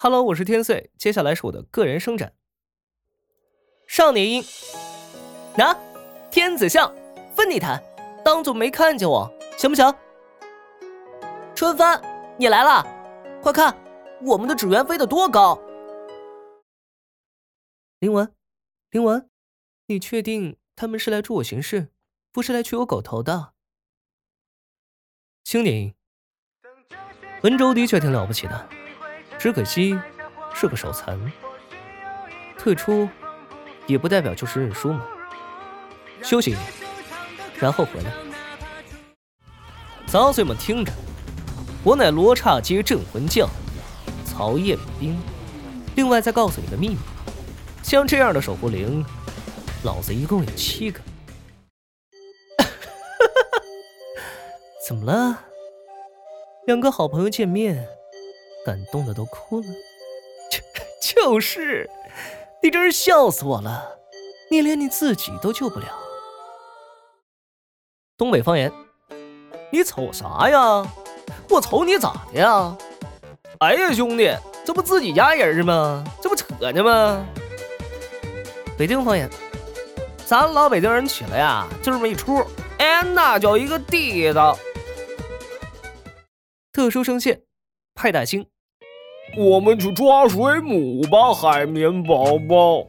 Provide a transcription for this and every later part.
Hello， 我是天岁，接下来是我的个人伸展。少年音，天子相，分你弹，当做没看见我，行不行？春帆，你来了，快看，我们的纸鸢飞得多高！林文，你确定他们是来助我行事，不是来取我狗头的？青年音，文州的确挺了不起的，只可惜是个手残。退出也不代表就是认输嘛，休息一点，然后回来。杂碎们听着，我乃罗刹街镇魂将曹彦兵。另外再告诉你个秘密，像这样的守护灵，老子一共有7个。怎么了？2个好朋友见面，感动的都哭了。就是，你真是笑死我了，你连你自己都救不了。东北方言，你瞅啥呀？我瞅你咋的呀？哎呀兄弟，这不自己家人吗？这不扯呢吗？北京方言，咱老北京人起来呀，就这么一出，哎，那叫一个地道。特殊声线，派大星， 我们去抓水母吧，海绵宝宝。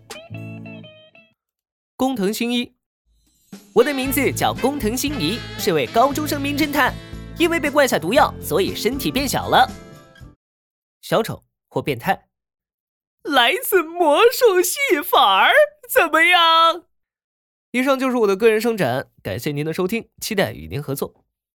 工藤新一，我的名字叫工藤新一，是位高中生名侦探，因为被灌下毒药，所以身体变小了。小丑或变态，来自魔术戏法儿，怎么样？以上就是我的个人伸展，感谢您的收听，期待与您合作。